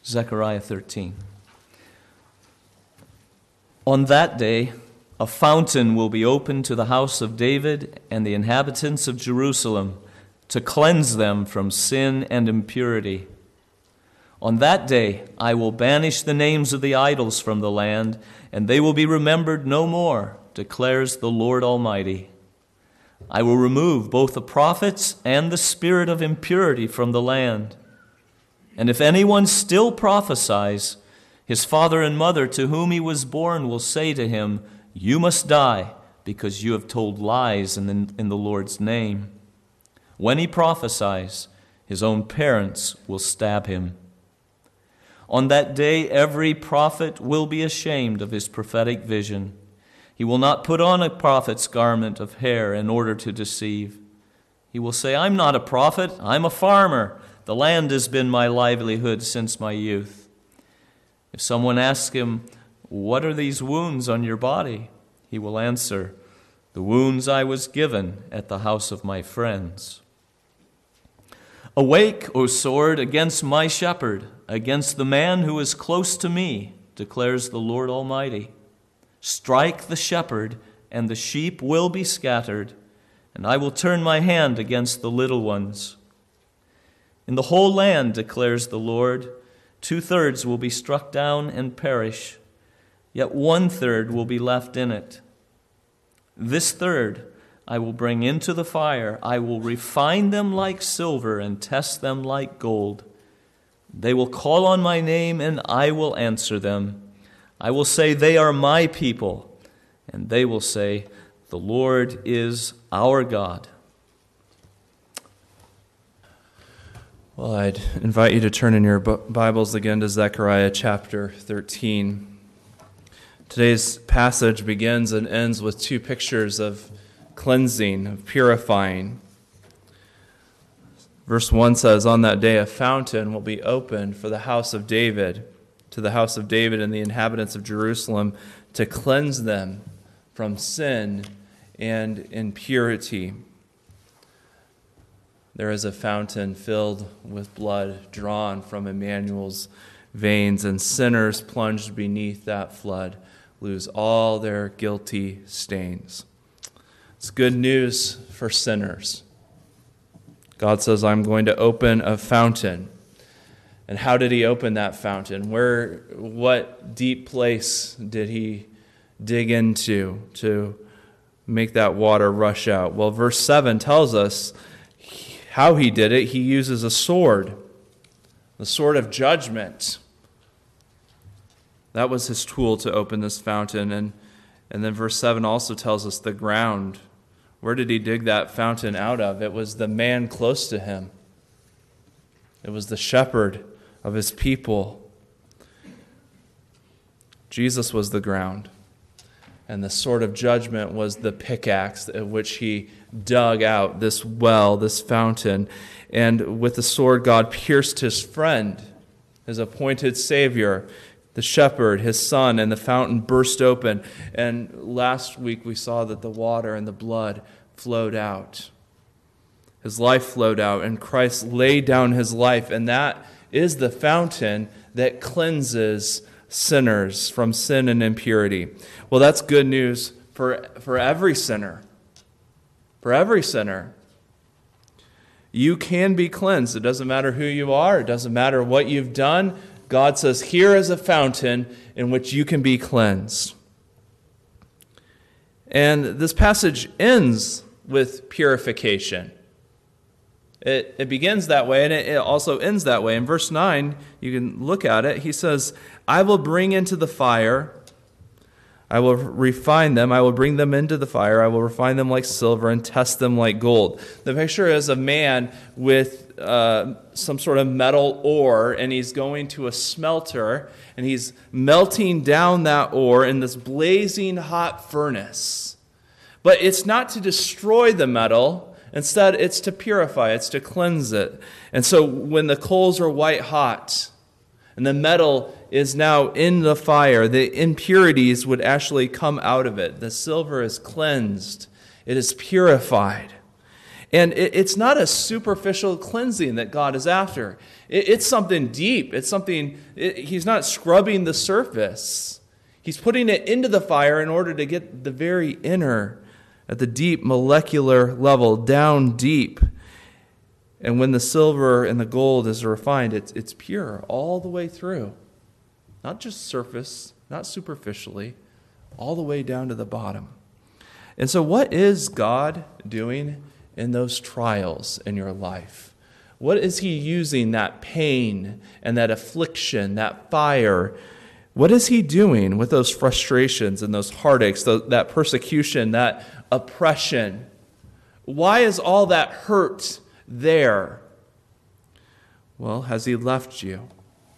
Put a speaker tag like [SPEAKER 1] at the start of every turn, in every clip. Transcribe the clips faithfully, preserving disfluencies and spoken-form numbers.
[SPEAKER 1] Zechariah thirteen. On that day, a fountain will be opened to the house of David and the inhabitants of Jerusalem to cleanse them from sin and impurity. On that day, I will banish the names of the idols from the land, and they will be remembered no more, declares the Lord Almighty. I will remove both the prophets and the spirit of impurity from the land. And if anyone still prophesies, his father and mother to whom he was born will say to him, "You must die, because you have told lies in the, in the Lord's name." When he prophesies, his own parents will stab him. On that day, every prophet will be ashamed of his prophetic vision. He will not put on a prophet's garment of hair in order to deceive. He will say, "I'm not a prophet, I'm a farmer. The land has been my livelihood since my youth." If someone asks him, "What are these wounds on your body?" he will answer, "The wounds I was given at the house of my friends." Awake, O sword, against my shepherd, against the man who is close to me, declares the Lord Almighty. Strike the shepherd, and the sheep will be scattered, and I will turn my hand against the little ones. In the whole land, declares the Lord, two-thirds will be struck down and perish, yet one-third will be left in it. This third I will bring into the fire. I will refine them like silver and test them like gold. They will call on my name, and I will answer them. I will say, "They are my people," and they will say, "The Lord is our God."
[SPEAKER 2] Well, I'd invite you to turn in your Bibles again to Zechariah chapter thirteen. Today's passage begins and ends with two pictures of cleansing, of purifying. Verse one says, "On that day a fountain will be opened for the house of David, to the house of David and the inhabitants of Jerusalem, to cleanse them from sin and impurity." There is a fountain filled with blood drawn from Emmanuel's veins, and sinners plunged beneath that flood lose all their guilty stains. It's good news for sinners. God says, "I'm going to open a fountain." And how did he open that fountain? Where, what deep place did he dig into to make that water rush out? Well, verse seven tells us how he did it. He uses a sword, the sword of judgment. That was his tool to open this fountain. And, and then verse seven also tells us the ground. Where did he dig that fountain out of? It was the man close to him. It was the shepherd of his people. Jesus was the ground, and the sword of judgment was the pickaxe at which he dug out this well, this fountain. And with the sword, God pierced his friend, his appointed Savior, the shepherd, his son, and the fountain burst open. And last week we saw that the water and the blood flowed out. His life flowed out, and Christ laid down his life, and that is the fountain that cleanses sinners from sin and impurity. Well, that's good news for, for every sinner. For every sinner. You can be cleansed. It doesn't matter who you are. It doesn't matter what you've done. God says, here is a fountain in which you can be cleansed. And this passage ends with purification. It, it begins that way, and it, it also ends that way. In verse nine, you can look at it. He says, "I will bring into the fire, I will refine them, I will bring them into the fire, I will refine them like silver and test them like gold." The picture is a man with uh, some sort of metal ore, and he's going to a smelter, and he's melting down that ore in this blazing hot furnace. But it's not to destroy the metal. Instead, it's to purify, it's to cleanse it. And so when the coals are white hot and the metal is now in the fire, the impurities would actually come out of it. The silver is cleansed. It is purified. And it, it's not a superficial cleansing that God is after. It, it's something deep. It's something, it, he's not scrubbing the surface. He's putting it into the fire in order to get the very inner, at the deep molecular level, down deep. And when the silver and the gold is refined, it's, it's pure all the way through. Not just surface, not superficially, all the way down to the bottom. And so what is God doing in those trials in your life? What is he using that pain and that affliction, that fire? What is he doing with those frustrations and those heartaches, that persecution, that oppression? Why is all that hurt there? Well, has he left you?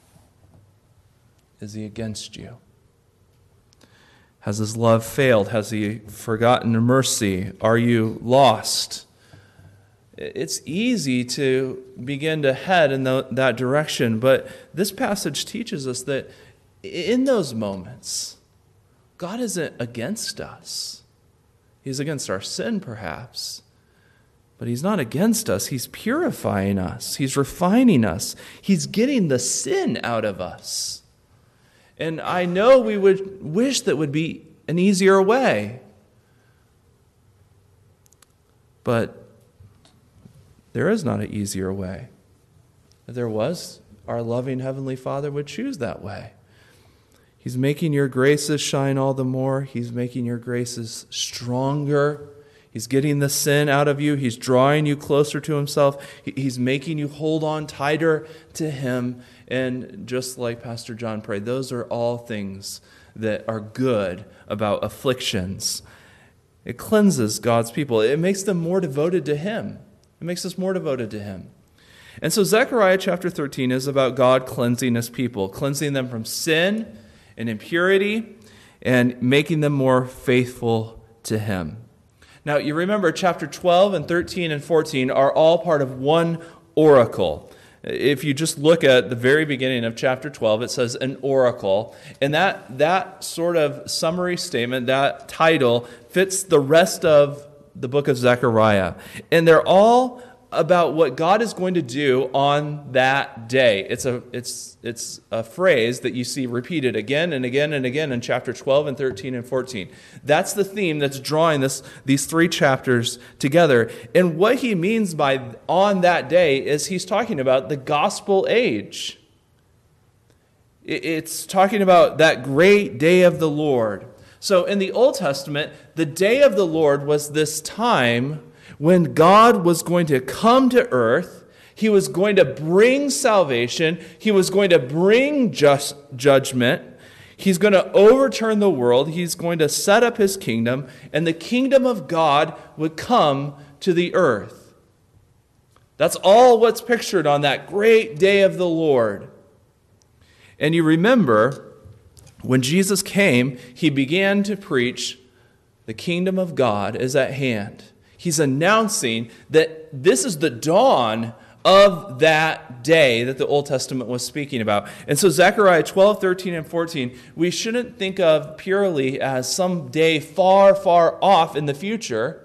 [SPEAKER 2] Is he against you? Has his love failed? Has he forgotten mercy? Are you lost? It's easy to begin to head in the, that direction, but this passage teaches us that in those moments, God isn't against us. He's against our sin, perhaps, but he's not against us. He's purifying us. He's refining us. He's getting the sin out of us. And I know we would wish that would be an easier way. But there is not an easier way. If there was, our loving Heavenly Father would choose that way. He's making your graces shine all the more. He's making your graces stronger. He's getting the sin out of you. He's drawing you closer to himself. He's making you hold on tighter to him. And just like Pastor John prayed, those are all things that are good about afflictions. It cleanses God's people. It makes them more devoted to him. It makes us more devoted to him. And so Zechariah chapter thirteen is about God cleansing his people, cleansing them from sin and impurity, and making them more faithful to him. Now, you remember chapter twelve and thirteen and fourteen are all part of one oracle. If you just look at the very beginning of chapter twelve, it says an oracle. And that, that sort of summary statement, that title, fits the rest of the book of Zechariah. And they're all about what God is going to do on that day. It's a it's it's a phrase that you see repeated again and again and again in chapter twelve and thirteen and fourteen. That's the theme that's drawing this these three chapters together. And what he means by on that day is he's talking about the gospel age. It's talking about that great day of the Lord. So in the Old Testament, the day of the Lord was this time when God was going to come to earth. He was going to bring salvation. He was going to bring just judgment. He's going to overturn the world. He's going to set up his kingdom, and the kingdom of God would come to the earth. That's all what's pictured on that great day of the Lord. And you remember, when Jesus came, he began to preach, the kingdom of God is at hand. He's announcing that this is the dawn of that day that the Old Testament was speaking about. And so Zechariah twelve, thirteen, and fourteen, we shouldn't think of purely as some day far, far off in the future.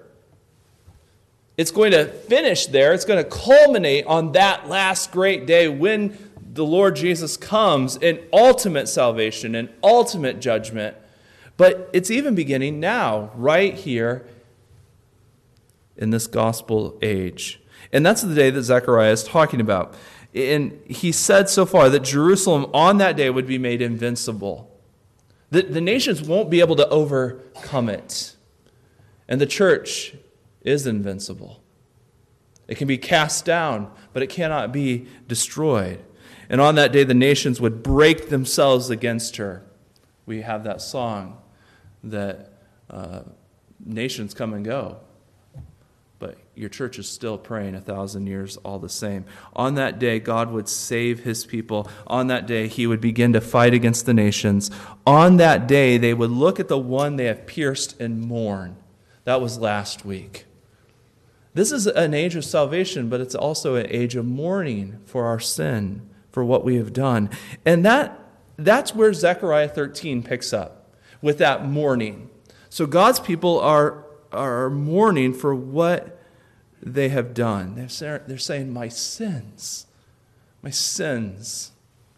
[SPEAKER 2] It's going to finish there. It's going to culminate on that last great day when the Lord Jesus comes in ultimate salvation and ultimate judgment. But it's even beginning now, right here in this gospel age. And that's the day that Zechariah is talking about. And he said so far that Jerusalem on that day would be made invincible. The, the nations won't be able to overcome it. And the church is invincible. It can be cast down, but it cannot be destroyed. And on that day, the nations would break themselves against her. We have that song that uh, nations come and go, but your church is still praying a thousand years all the same. On that day, God would save his people. On that day, he would begin to fight against the nations. On that day, they would look at the one they have pierced and mourn. That was last week. This is an age of salvation, but it's also an age of mourning for our sin, for what we have done. And that that's where Zechariah thirteen picks up, with that mourning. So God's people are, are mourning for what they have done. They're saying, my sins, my sins.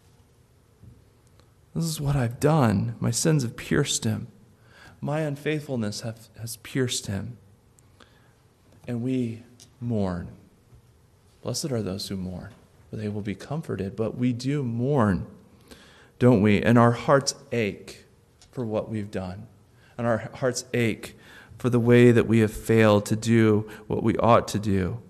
[SPEAKER 2] This is what I've done. My sins have pierced him. My unfaithfulness have, has pierced him. And we mourn. Blessed are those who mourn, for they will be comforted. But we do mourn, don't we? And our hearts ache for what we've done. And our hearts ache for the way that we have failed to do what we ought to do.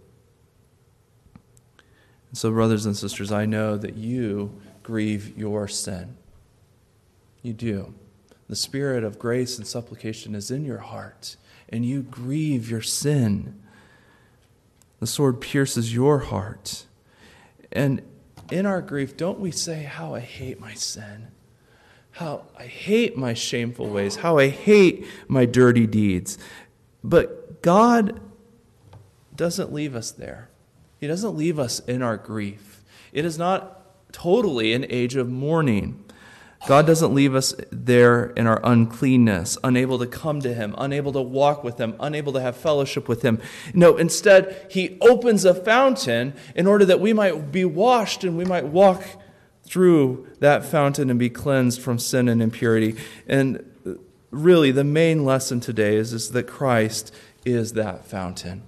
[SPEAKER 2] And so, brothers and sisters, I know that you grieve your sin. You do. The spirit of grace and supplication is in your heart, and you grieve your sin. The sword pierces your heart. And in our grief, don't we say, how I hate my sin, how I hate my shameful ways, how I hate my dirty deeds. But God doesn't leave us there. He doesn't leave us in our grief. It is not totally an age of mourning. God doesn't leave us there in our uncleanness, unable to come to him, unable to walk with him, unable to have fellowship with him. No, instead, he opens a fountain in order that we might be washed and we might walk through that fountain and be cleansed from sin and impurity. And really, the main lesson today is, is that Christ is that fountain.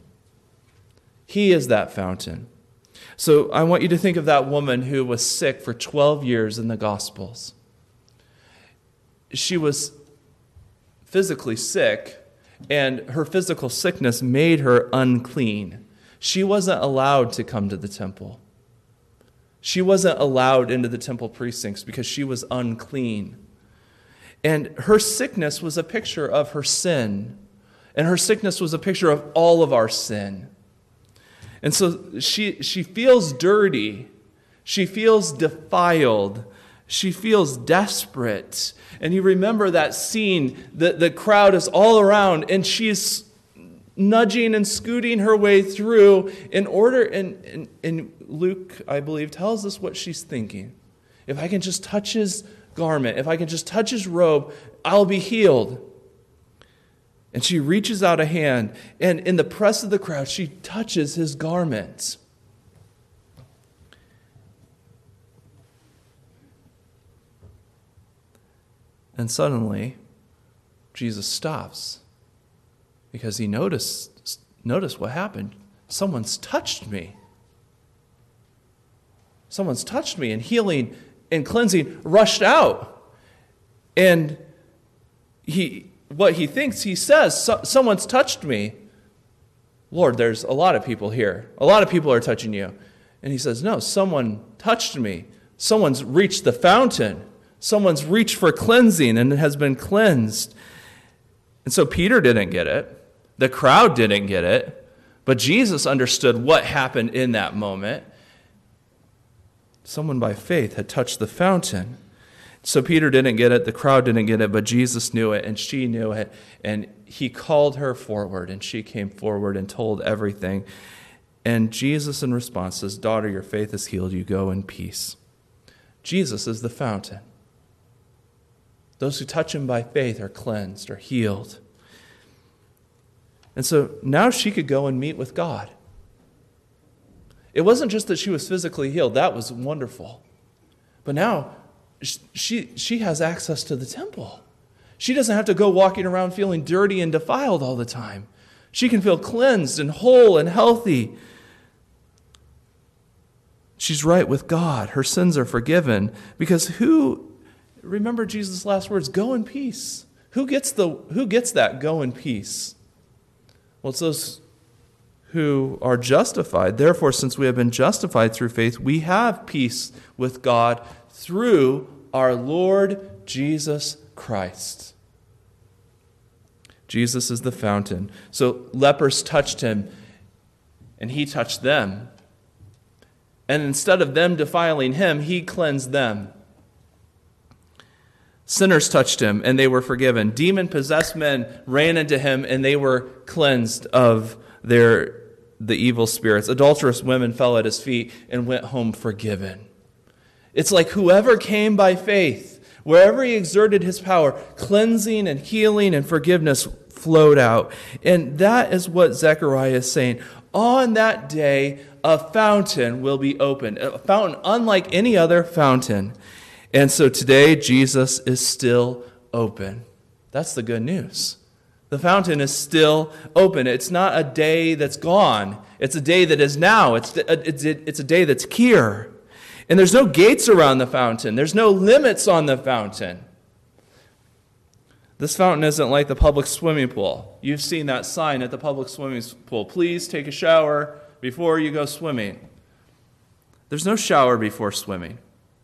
[SPEAKER 2] He is that fountain. So I want you to think of that woman who was sick for twelve years in the Gospels. She was physically sick, and her physical sickness made her unclean. She wasn't allowed to come to the temple. She wasn't allowed into the temple precincts because she was unclean. And her sickness was a picture of her sin. And her sickness was a picture of all of our sin. And so she, she feels dirty. She feels defiled. She feels desperate. And you remember that scene, the, the crowd is all around, and she's nudging and scooting her way through in order, and, and, and Luke, I believe, tells us what she's thinking. If I can just touch his garment, if I can just touch his robe, I'll be healed. And she reaches out a hand, and in the press of the crowd, she touches his garment. And suddenly, Jesus stops because he noticed, noticed what happened. Someone's touched me. Someone's touched me, and healing and cleansing rushed out. And he, what he thinks, he says, so, someone's touched me. Lord, there's a lot of people here. A lot of people are touching you. And he says, no, someone touched me. Someone's reached the fountain. Someone's reached for cleansing and has been cleansed. And so Peter didn't get it. The crowd didn't get it. But Jesus understood what happened in that moment. Someone by faith had touched the fountain. So Peter didn't get it, the crowd didn't get it, but Jesus knew it, and she knew it. And he called her forward, and she came forward and told everything. And Jesus in response says, daughter, your faith has healed you. Go in peace. Jesus is the fountain. Those who touch him by faith are cleansed, are healed. And so now she could go and meet with God. It wasn't just that she was physically healed. That was wonderful. But now she, she has access to the temple. She doesn't have to go walking around feeling dirty and defiled all the time. She can feel cleansed and whole and healthy. She's right with God. Her sins are forgiven. Because who... Remember Jesus' last words, go in peace. Who gets the who gets that go in peace? Well, it's those who are justified. Therefore, since we have been justified through faith, we have peace with God through our Lord Jesus Christ. Jesus is the fountain. So lepers touched him, and he touched them. And instead of them defiling him, he cleansed them. Sinners touched him, and they were forgiven. Demon-possessed men ran into him, and they were cleansed of their the evil spirits. Adulterous women fell at his feet and went home forgiven. It's like whoever came by faith, wherever he exerted his power, cleansing and healing and forgiveness flowed out. And that is what Zechariah is saying. On that day, a fountain will be opened, a fountain unlike any other fountain. And so today, Jesus is still open. That's the good news. The fountain is still open. It's not a day that's gone. It's a day that is now. It's a, it's a, it's a day that's here. And there's no gates around the fountain. There's no limits on the fountain. This fountain isn't like the public swimming pool. You've seen that sign at the public swimming pool. Please take a shower before you go swimming. There's no shower before swimming.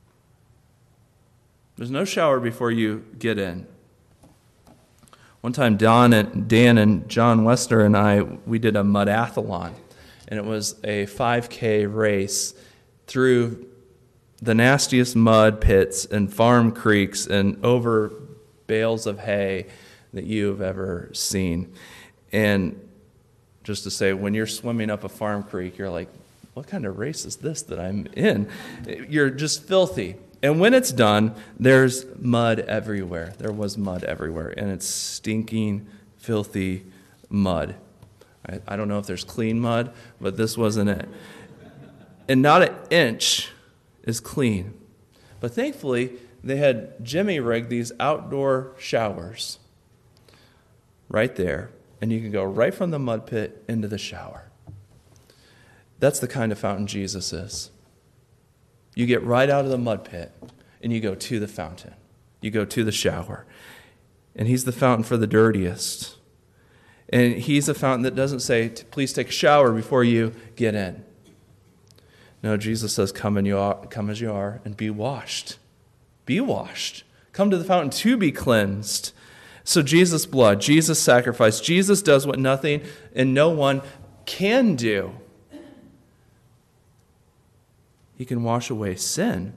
[SPEAKER 2] There's no shower before you get in. One time, Don and Dan and John Wester and I, we did a mudathlon, and it was a five K race through the nastiest mud pits and farm creeks and over bales of hay that you've ever seen. And just to say, when you're swimming up a farm creek, you're like, what kind of race is this that I'm in? You're just filthy. And when it's done, there's mud everywhere. There was mud everywhere, and it's stinking, filthy mud. I, I don't know if there's clean mud, but this wasn't it. And not an inch is clean. But thankfully, they had Jimmy rig these outdoor showers right there, and you can go right from the mud pit into the shower. That's the kind of fountain Jesus is. You get right out of the mud pit, and you go to the fountain. You go to the shower. And he's the fountain for the dirtiest. And he's a fountain that doesn't say, please take a shower before you get in. No, Jesus says, come, and you are, come as you are and be washed. Be washed. Come to the fountain to be cleansed. So Jesus' blood, Jesus' sacrifice, Jesus does what nothing and no one can do. He can wash away sin.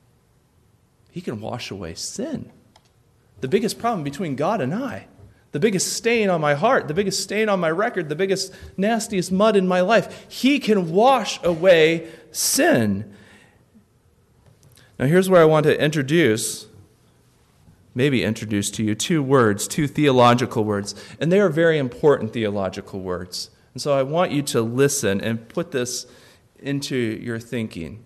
[SPEAKER 2] He can wash away sin. The biggest problem between God and I, the biggest stain on my heart, the biggest stain on my record, the biggest nastiest mud in my life, He can wash away sin. Now here's where I want to introduce, maybe introduce to you two words, two theological words, and they are very important theological words. And so I want you to listen and put this into your thinking.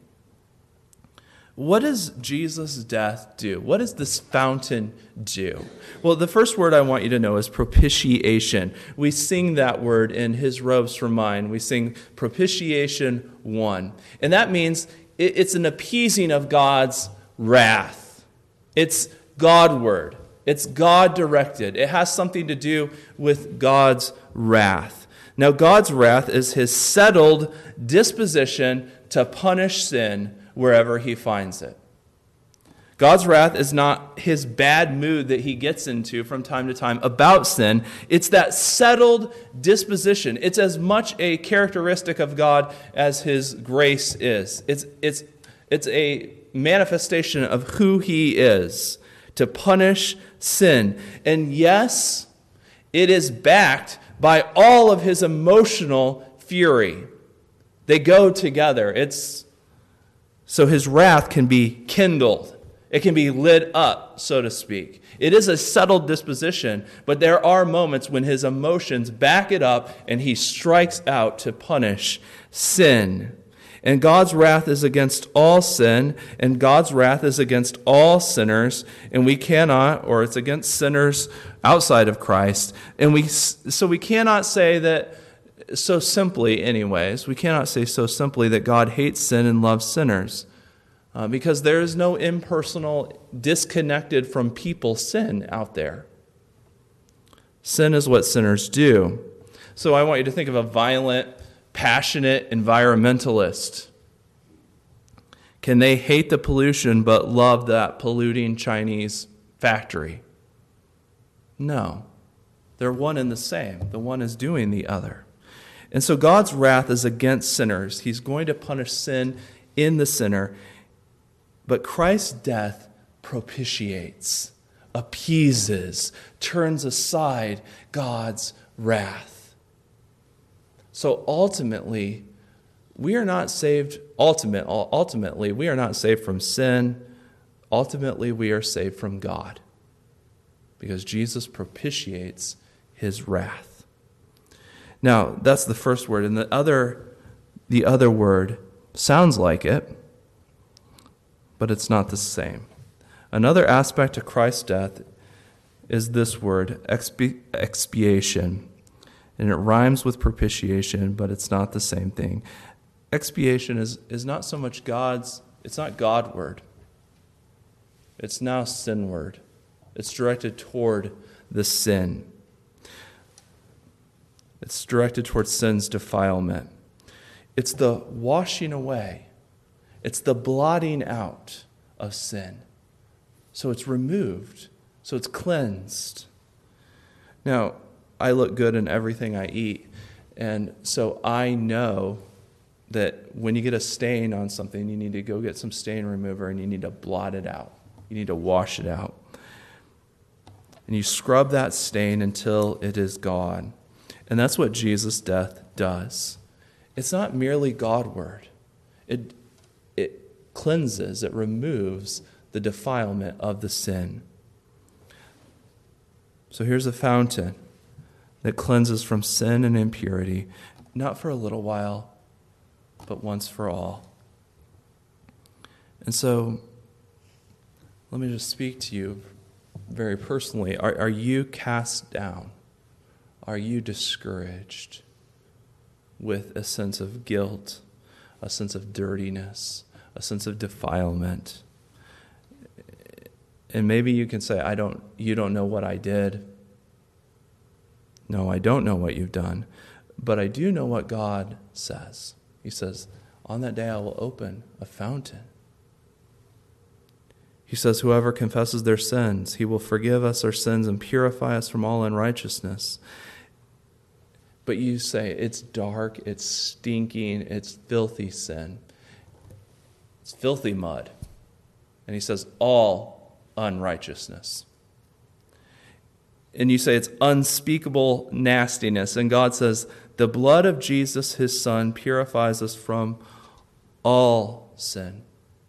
[SPEAKER 2] What does Jesus' death do? What does this fountain do? Well, the first word I want you to know is propitiation. We sing that word in His Robes for Mine. We sing propitiation one. And that means it's an appeasing of God's wrath. It's Godward. It's God-directed. It has something to do with God's wrath. Now, God's wrath is His settled disposition to punish sin wherever He finds it. God's wrath is not His bad mood that He gets into from time to time about sin. It's that settled disposition. It's as much a characteristic of God as His grace is. It's, it's, it's a manifestation of who He is, to punish sin. And yes, it is backed by all of His emotional fury. They go together. It's so His wrath can be kindled. It can be lit up, so to speak. It is a settled disposition, but there are moments when His emotions back it up and He strikes out to punish sin. And God's wrath is against all sin, and God's wrath is against all sinners, and we cannot, or it's against sinners outside of Christ. And we so we cannot say that so simply, anyways, we cannot say so simply that God hates sin and loves sinners. Uh, because there is no impersonal, disconnected from people sin out there. Sin is what sinners do. So I want you to think of a violent, passionate environmentalist. Can they hate the pollution but love that polluting Chinese factory? No. They're one and the same. The one is doing the other. And so God's wrath is against sinners. He's going to punish sin in the sinner. But Christ's death propitiates, appeases, turns aside God's wrath. So ultimately, we are not saved, ultimate, ultimately, we are not saved from sin. Ultimately, we are saved from God. Because Jesus propitiates His wrath. Now, that's the first word, and the other, the other word sounds like it, but it's not the same. Another aspect of Christ's death is this word, expi- expiation. And it rhymes with propitiation, but it's not the same thing. Expiation is, is not so much God's, it's not God-word. It's now sin-word. It's directed toward the sin. It's directed toward sin's defilement. It's the washing away. It's the blotting out of sin. So it's removed. So it's cleansed. Now, I look good in everything I eat, and so I know that when you get a stain on something, you need to go get some stain remover and you need to blot it out. You need to wash it out. And you scrub that stain until it is gone. And that's what Jesus' death does. It's not merely God-word. It, it cleanses, it removes the defilement of the sin. So here's a fountain that cleanses from sin and impurity, not for a little while, but once for all. And so, let me just speak to you very personally. Are, are you cast down? Are you discouraged with a sense of guilt, a sense of dirtiness, a sense of defilement? And maybe you can say, I don't, you don't know what I did. No, I don't know what you've done, but I do know what God says. He says, on that day I will open a fountain. He says, whoever confesses their sins, he will forgive us our sins and purify us from all unrighteousness. But you say, it's dark, it's stinking, it's filthy sin. It's filthy mud. And he says, all unrighteousness. And you say it's unspeakable nastiness. And God says, the blood of Jesus, his Son, purifies us from all sin.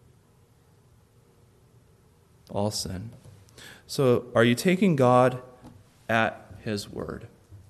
[SPEAKER 2] All sin. So are you taking God at his word?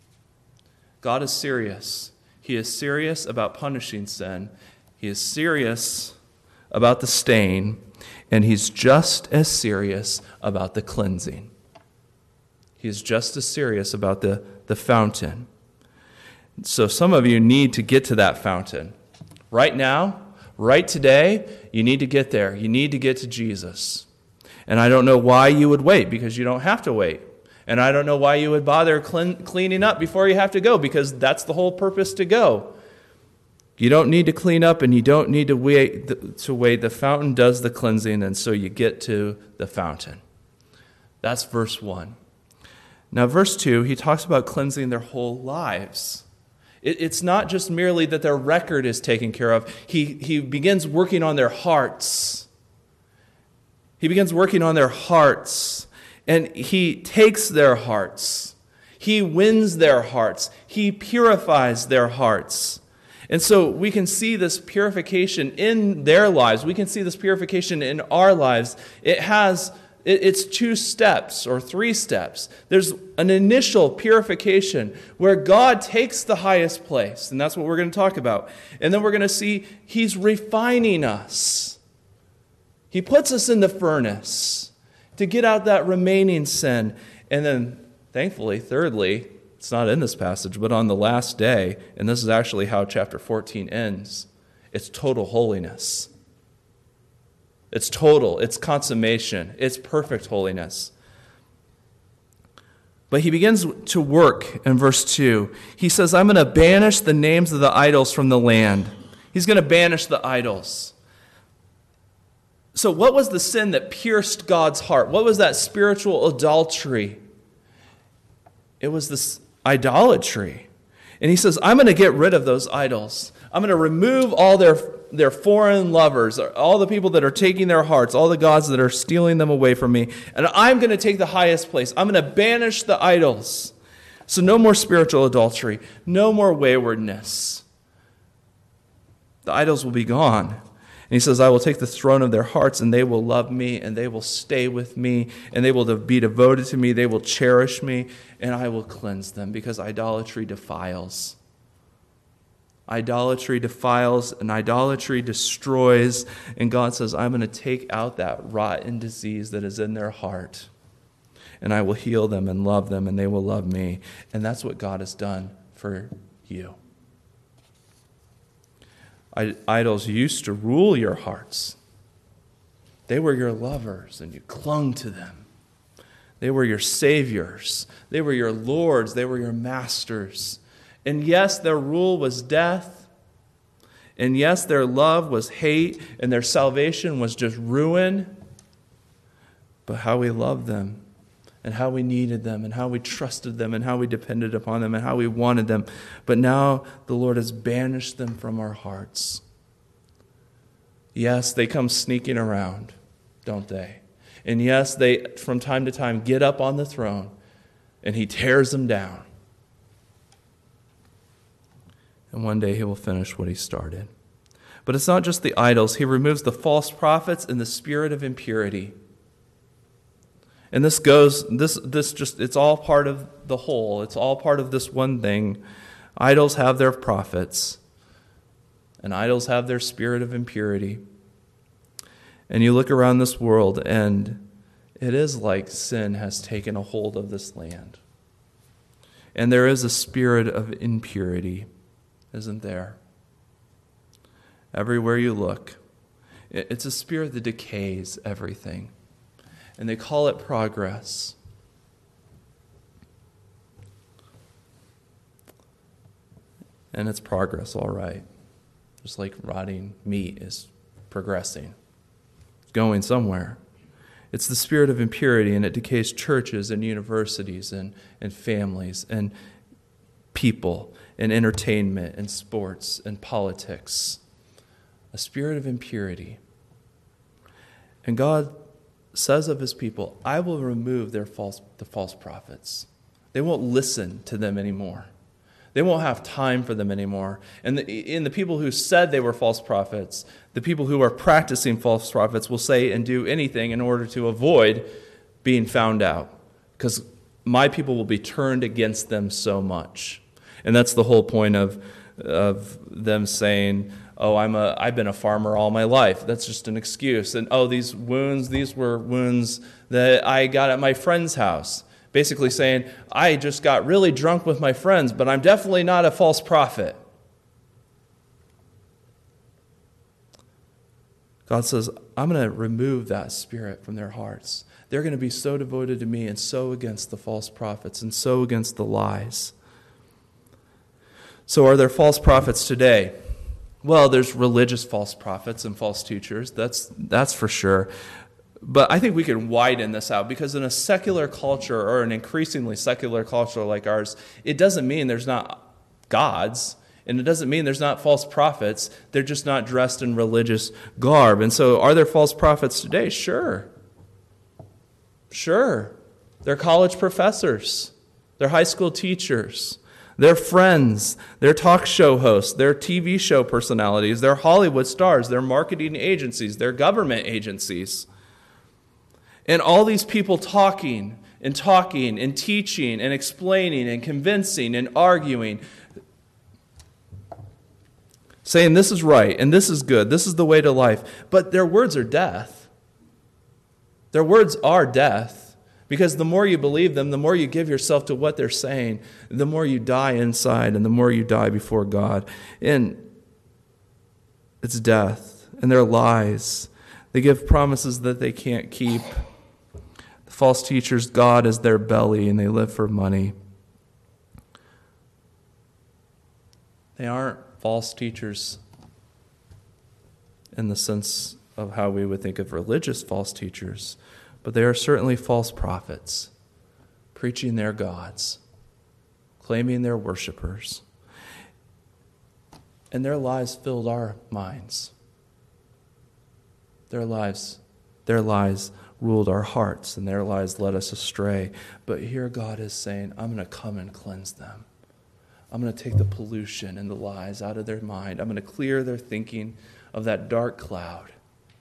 [SPEAKER 2] God is serious. He is serious about punishing sin. He is serious about the stain. And he's just as serious about the cleansing. He is just as serious about the, the fountain. So some of you need to get to that fountain. Right now, right today, you need to get there. You need to get to Jesus. And I don't know why you would wait, because you don't have to wait. And I don't know why you would bother clean, cleaning up before you have to go, because that's the whole purpose to go. You don't need to clean up and you don't need to wait. To wait. The fountain does the cleansing, and so you get to the fountain. That's verse one. Now, verse two, he talks about cleansing their whole lives. It, it's not just merely that their record is taken care of. He, he begins working on their hearts. He begins working on their hearts, and he takes their hearts. He wins their hearts. He purifies their hearts. And so we can see this purification in their lives. We can see this purification in our lives. It has It's two steps or three steps. There's an initial purification where God takes the highest place, and that's what we're going to talk about. And then we're going to see he's refining us. He puts us in the furnace to get out that remaining sin. And then, thankfully, thirdly, it's not in this passage, but on the last day, and this is actually how chapter fourteen ends, it's total holiness. It's total, it's consummation, it's perfect holiness. But he begins to work in verse two. He says, I'm going to banish the names of the idols from the land. He's going to banish the idols. So what was the sin that pierced God's heart? What was that spiritual adultery? It was this idolatry. And he says, I'm going to get rid of those idols. I'm going to remove all their their foreign lovers, all the people that are taking their hearts, all the gods that are stealing them away from me. And I'm going to take the highest place. I'm going to banish the idols. So no more spiritual adultery. No more waywardness. The idols will be gone. And he says, I will take the throne of their hearts, and they will love me, and they will stay with me, and they will be devoted to me. They will cherish me, and I will cleanse them, because idolatry defiles. Idolatry defiles and idolatry destroys. And God says, I'm going to take out that rot and disease that is in their heart. And I will heal them and love them, and they will love me. And that's what God has done for you. Idols used to rule your hearts. They were your lovers, and you clung to them. They were your saviors. They were your lords. They were your masters. And yes, their rule was death. And yes, their love was hate, and their salvation was just ruin. But how we loved them, and how we needed them, and how we trusted them, and how we depended upon them, and how we wanted them. But now the Lord has banished them from our hearts. Yes, they come sneaking around, don't they? And yes, they, from time to time, get up on the throne, and he tears them down. And one day he will finish what he started. But it's not just the idols. He removes the false prophets and the spirit of impurity. And this goes, this this just, it's all part of the whole. It's all part of this one thing. Idols have their prophets, and idols have their spirit of impurity. And you look around this world, and it is like sin has taken a hold of this land. And there is a spirit of impurity, isn't there? Everywhere you look, it's a spirit that decays everything. And they call it progress. And it's progress, all right. Just like rotting meat is progressing. It's going somewhere. It's the spirit of impurity, and it decays churches and universities and, and families and people and entertainment and sports and politics. A spirit of impurity. And God says of his people, I will remove their false the false prophets. They won't listen to them anymore. They won't have time for them anymore. And the, in the people who said they were false prophets, the people who are practicing false prophets will say and do anything in order to avoid being found out. Because my people will be turned against them so much. And that's the whole point of, of them saying, oh, I'm a, I've been a farmer all my life. That's just an excuse. And, oh, these wounds, these were wounds that I got at my friend's house. Basically saying, I just got really drunk with my friends, but I'm definitely not a false prophet. God says, I'm going to remove that spirit from their hearts. They're going to be so devoted to me and so against the false prophets and so against the lies. So are there false prophets today? Well, there's religious false prophets and false teachers. That's that's for sure. But I think we can widen this out, because in a secular culture, or an increasingly secular culture like ours, it doesn't mean there's not gods, and it doesn't mean there's not false prophets. They're just not dressed in religious garb. And so are there false prophets today? Sure. Sure. They're college professors. They're high school teachers. They're friends, they're talk show hosts, they're T V show personalities, they're Hollywood stars, they're marketing agencies, they're government agencies. And all these people talking and talking and teaching and explaining and convincing and arguing, saying this is right and this is good, this is the way to life. But their words are death. Their words are death. Because the more you believe them, the more you give yourself to what they're saying, the more you die inside and the more you die before God. And it's death. And they're lies. They give promises that they can't keep. The false teachers, God is their belly, and they live for money. They aren't false teachers in the sense of how we would think of religious false teachers. But they are certainly false prophets, preaching their gods, claiming they're worshipers. And their lies filled our minds. Their lives, their lies ruled our hearts, and their lies led us astray. But here God is saying, I'm going to come and cleanse them. I'm going to take the pollution and the lies out of their mind. I'm going to clear their thinking of that dark cloud.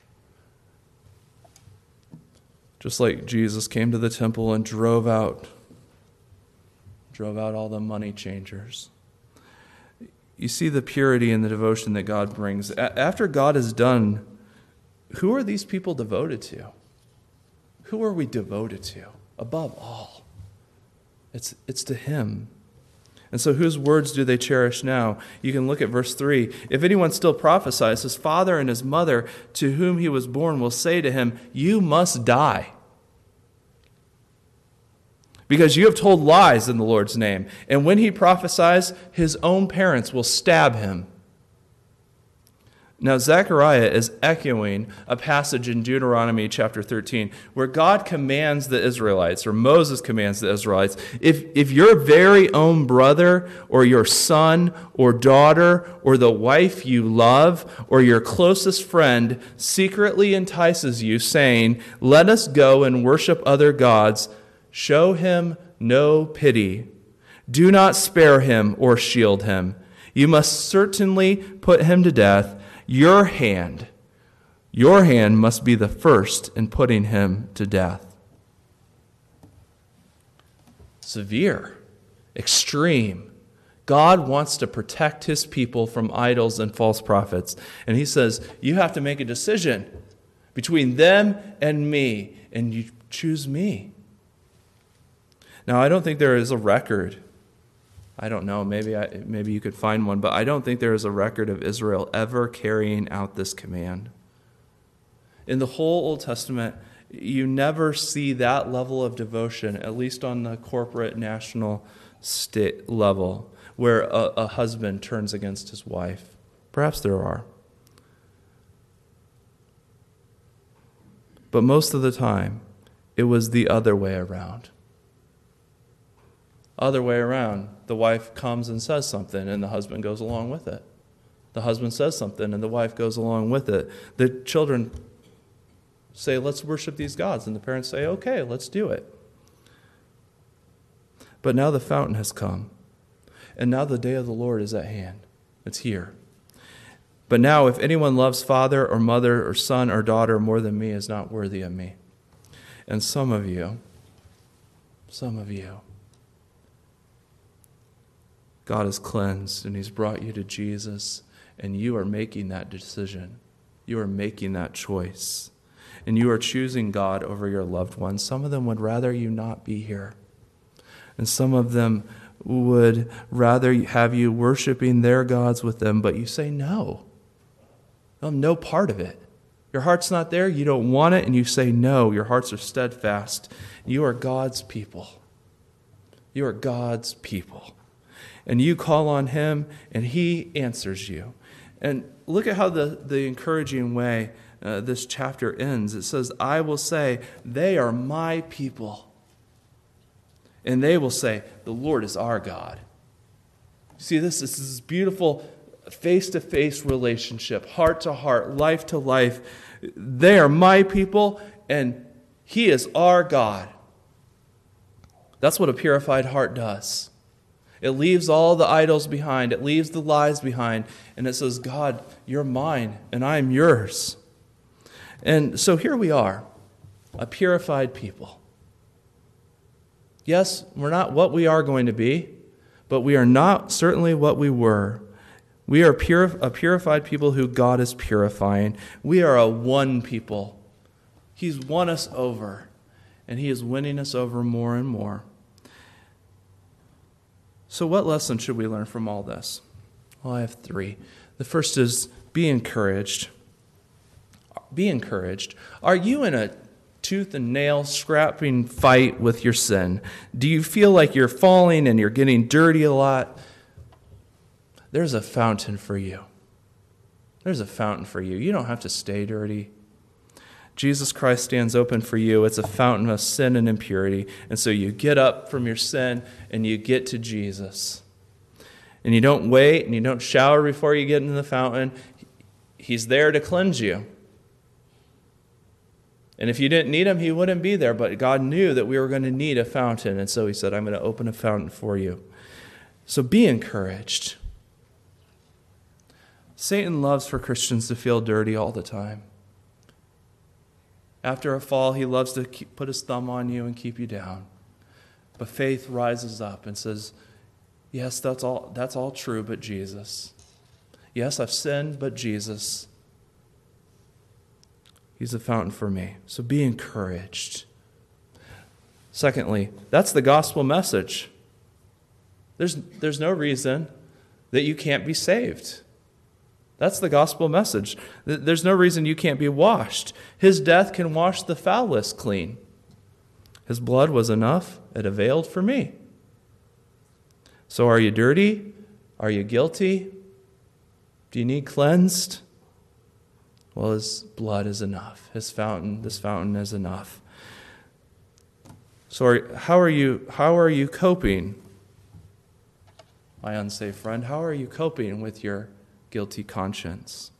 [SPEAKER 2] Just like Jesus came to the temple and drove out, drove out all the money changers. you see the purity and the devotion that God brings. A- after God is done, who are these people devoted to? Who are we devoted to? Above all, it's, it's to Him. And so whose words do they cherish now? You can look at verse three. If anyone still prophesies, his father and his mother to whom he was born will say to him, you must die, because you have told lies in the Lord's name. And when he prophesies, his own parents will stab him. Now, Zechariah is echoing a passage in Deuteronomy chapter thirteen where God commands the Israelites, or Moses commands the Israelites, if, if your very own brother or your son or daughter or the wife you love or your closest friend secretly entices you, saying, let us go and worship other gods, show him no pity. Do not spare him or shield him. You must certainly put him to death. Your hand, your hand must be the first in putting him to death. Severe, extreme. God wants to protect his people from idols and false prophets. And he says, you have to make a decision between them and me, and you choose me. Now, I don't think there is a record. I don't know, maybe I, maybe you could find one, but I don't think there is a record of Israel ever carrying out this command. In the whole Old Testament, you never see that level of devotion, at least on the corporate national state level, where a, a husband turns against his wife. Perhaps there are. But most of the time, it was the other way around. Other way around, the wife comes and says something, and the husband goes along with it. The husband says something, and the wife goes along with it. The children say, let's worship these gods, and the parents say, okay, let's do it. But now the fountain has come, and now the day of the Lord is at hand. It's here. But now if anyone loves father or mother or son or daughter more than me is not worthy of me. And some of you, some of you, God has cleansed and he's brought you to Jesus, and you are making that decision. You are making that choice. And you are choosing God over your loved ones. Some of them would rather you not be here. And some of them would rather have you worshiping their gods with them, but you say no. I'm no part of it. Your heart's not there, you don't want it, and you say no. Your hearts are steadfast. You are God's people. You are God's people. And you call on him, and he answers you. And look at how the, the encouraging way uh, this chapter ends. It says, I will say, they are my people. And they will say, the Lord is our God. See, this, this is this beautiful face-to-face relationship, heart-to-heart, life-to-life. They are my people, and he is our God. That's what a purified heart does. It leaves all the idols behind. It leaves the lies behind. And it says, God, you're mine, and I am yours. And so here we are, a purified people. Yes, we're not what we are going to be, but we are not certainly what we were. We are pure, a purified people who God is purifying. We are a one people. He's won us over, and he is winning us over more and more. So what lesson should we learn from all this? Well, I have three. The first is be encouraged. Be encouraged. Are you in a tooth and nail scrapping fight with your sin? Do you feel like you're falling and you're getting dirty a lot? There's a fountain for you. There's a fountain for you. You don't have to stay dirty. Jesus Christ stands open for you. It's a fountain of sin and impurity. And so you get up from your sin and you get to Jesus. And you don't wait and you don't shower before you get into the fountain. He's there to cleanse you. And if you didn't need him, he wouldn't be there. But God knew that we were going to need a fountain. And so he said, I'm going to open a fountain for you. So be encouraged. Satan loves for Christians to feel dirty all the time. After a fall, he loves to keep, put his thumb on you and keep you down. But faith rises up and says, yes, that's all, that's all true, but Jesus. Yes, I've sinned, but Jesus, he's a fountain for me. So be encouraged. Secondly, that's the gospel message. There's, there's no reason that you can't be saved. That's the gospel message. There's no reason you can't be washed. His death can wash the foulest clean. His blood was enough. It availed for me. So are you dirty? Are you guilty? Do you need cleansed? Well, his blood is enough. His fountain, this fountain is enough. So are, how are you, how are you coping, my unsaved friend? How are you coping with your guilty conscience?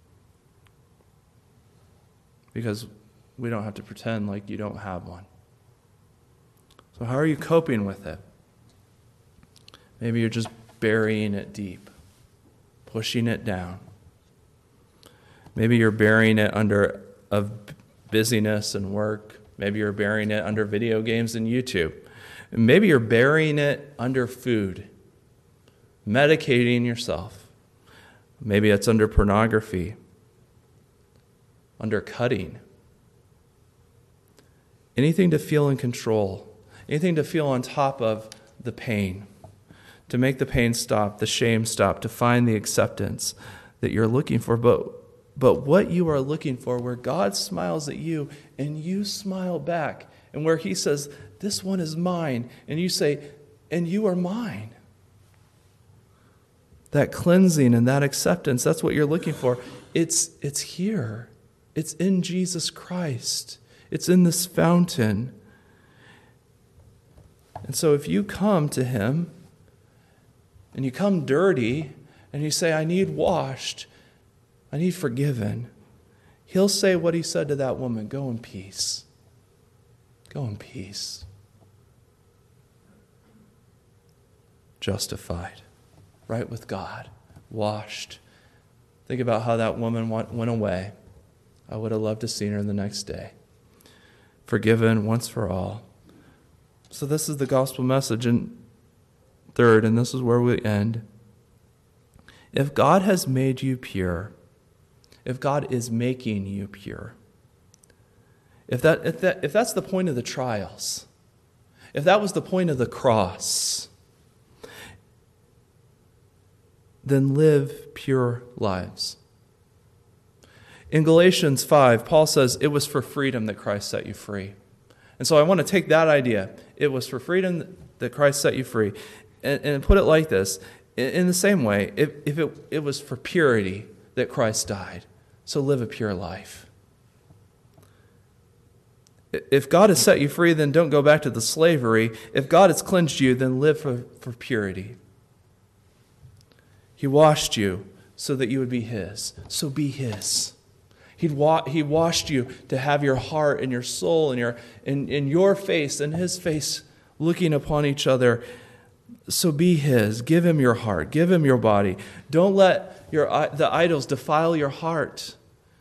[SPEAKER 2] Because we don't have to pretend like you don't have one. So how are you coping with it? Maybe you're just burying it deep, pushing it down. Maybe you're burying it under of busyness and work. Maybe you're burying it under video games and YouTube. Maybe you're burying it under food, medicating yourself. Maybe it's under pornography, under cutting. Anything to feel in control, anything to feel on top of the pain, to make the pain stop, the shame stop, to find the acceptance that you're looking for. But, but what you are looking for, where God smiles at you and you smile back, and where he says, this one is mine, and you say, and you are mine. That cleansing and that acceptance, that's what you're looking for. It's, it's here. It's in Jesus Christ. It's in this fountain. And so if you come to him, and you come dirty, and you say, I need washed, I need forgiven, he'll say what he said to that woman, go in peace. Go in peace. Justified, right with God, washed. Think about how that woman went away. I would have loved to see her the next day. Forgiven once for all. So this is the gospel message. And third, and this is where we end. If God has made you pure, if God is making you pure, if that, if that, if that's the point of the trials, if that was the point of the cross, then live pure lives. In Galatians five, Paul says it was for freedom that Christ set you free. And so I want to take that idea. It was for freedom that Christ set you free. And, and put it like this. In, in the same way, if, if it, it was for purity that Christ died, so live a pure life. If God has set you free, then don't go back to the slavery. If God has cleansed you, then live for, for purity. He washed you so that you would be his. So be his. He'd wa- he washed you to have your heart and your soul and your, in, in your face and his face looking upon each other. So be his. Give him your heart. Give him your body. Don't let your the idols defile your heart.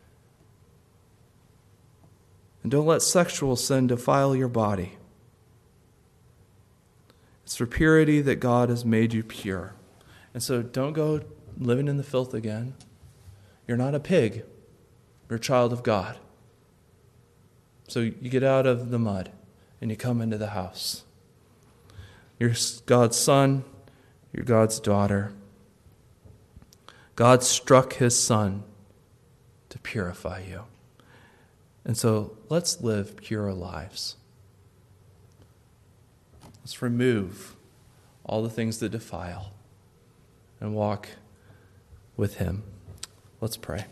[SPEAKER 2] And don't let sexual sin defile your body. It's for purity that God has made you pure. And so don't go living in the filth again. You're not a pig. You're a child of God. So you get out of the mud and you come into the house. You're God's son. You're God's daughter. God struck his son to purify you. And so let's live pure lives. Let's remove all the things that defile and walk with him. Let's pray.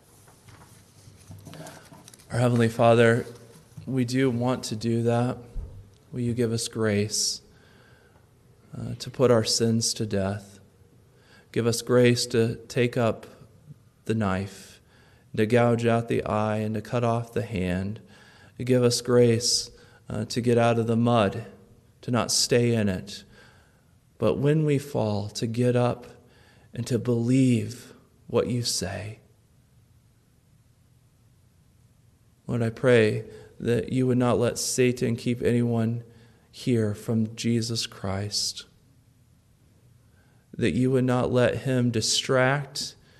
[SPEAKER 2] Our Heavenly Father, we do want to do that. Will you give us grace uh, to put our sins to death? Give us grace to take up the knife, to gouge out the eye, and to cut off the hand. Give us grace uh, to get out of the mud, to not stay in it, but when we fall, to get up and to believe what you say. Lord, I pray that you would not let Satan keep anyone here from Jesus Christ, that you would not let him distract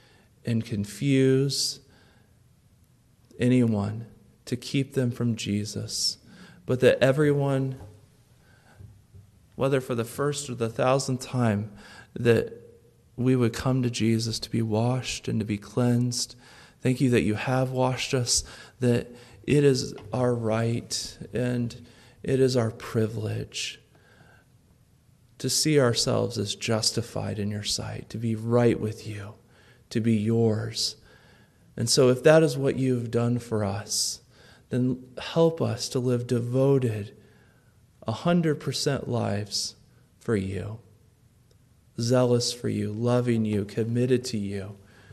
[SPEAKER 2] and confuse anyone to keep them from Jesus, but that everyone, whether for the first or the thousandth time, that we would come to Jesus to be washed and to be cleansed. Thank you that you have washed us, that it is our right and it is our privilege to see ourselves as justified in your sight, to be right with you, to be yours. And so if that is what you've done for us, then help us to live devoted, a hundred percent lives for you, zealous for you, loving you, committed to you.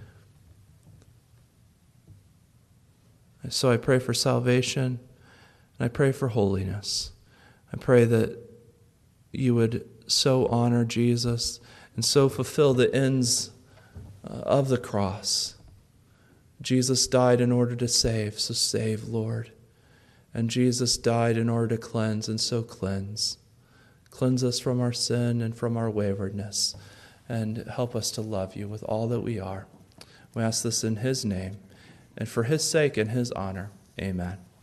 [SPEAKER 2] And so I pray for salvation, and I pray for holiness. I pray that you would so honor Jesus and so fulfill the ends of the cross. Jesus died in order to save, so save, Lord. And Jesus died in order to cleanse, and so cleanse. Cleanse us from our sin and from our waywardness, and help us to love you with all that we are. We ask this in his name, and for his sake and his honor. Amen.